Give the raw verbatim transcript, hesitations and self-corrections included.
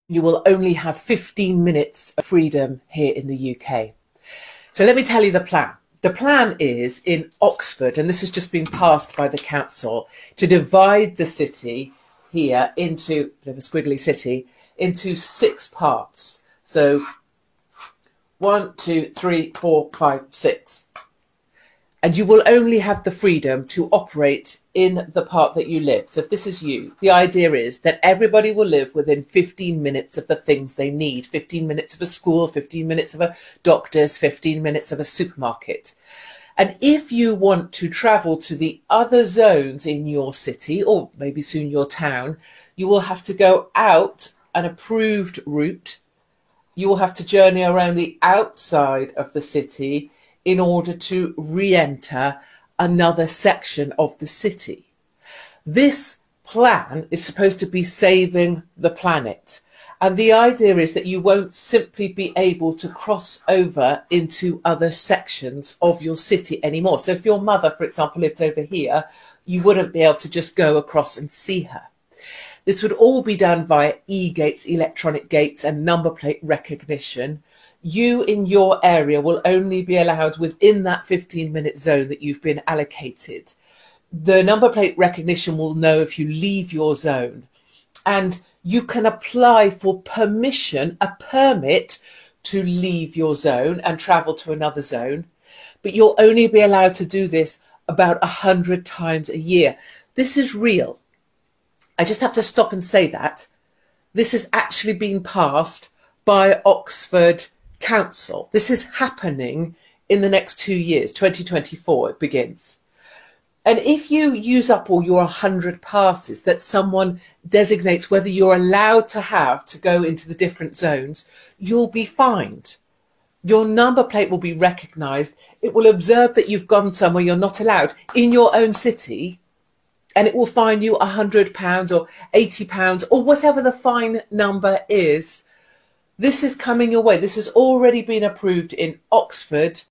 you will only have fifteen minutes of freedom here in the U K. So let me tell you the plan. The plan is in Oxford, and this has just been passed by the council, to divide the city here into, a bit of a squiggly city, into six parts. So one, two, three, four, five, six. And you will only have the freedom to operate in the part that you live. So if this is you, the idea is that everybody will live within fifteen minutes of the things they need. fifteen minutes of a school, fifteen minutes of a doctor's, fifteen minutes of a supermarket. And if you want to travel to the other zones in your city, or maybe soon your town, you will have to go out an approved route. You will have to journey around the outside of the city in order to re-enter another section of the city. This plan is supposed to be saving the planet. And the idea is that you won't simply be able to cross over into other sections of your city anymore. So if your mother, for example, lived over here, you wouldn't be able to just go across and see her. This would all be done via e-gates, electronic gates, and number plate recognition. You in your area will only be allowed within that fifteen minute zone that you've been allocated. The number plate recognition will know if you leave your zone, and you can apply for permission, a permit to leave your zone and travel to another zone, but you'll only be allowed to do this about a hundred times a year. This is real. I just have to stop and say that. This has actually been passed by Oxford Council. This is happening in the next two years, twenty twenty-four it begins. And if you use up all your one hundred passes that someone designates whether you're allowed to have to go into the different zones, you'll be fined. Your number plate will be recognised. It will observe that you've gone somewhere you're not allowed in your own city, and it will fine you one hundred pounds or eighty pounds or whatever the fine number is. This is coming your way. This has already been approved in Oxford.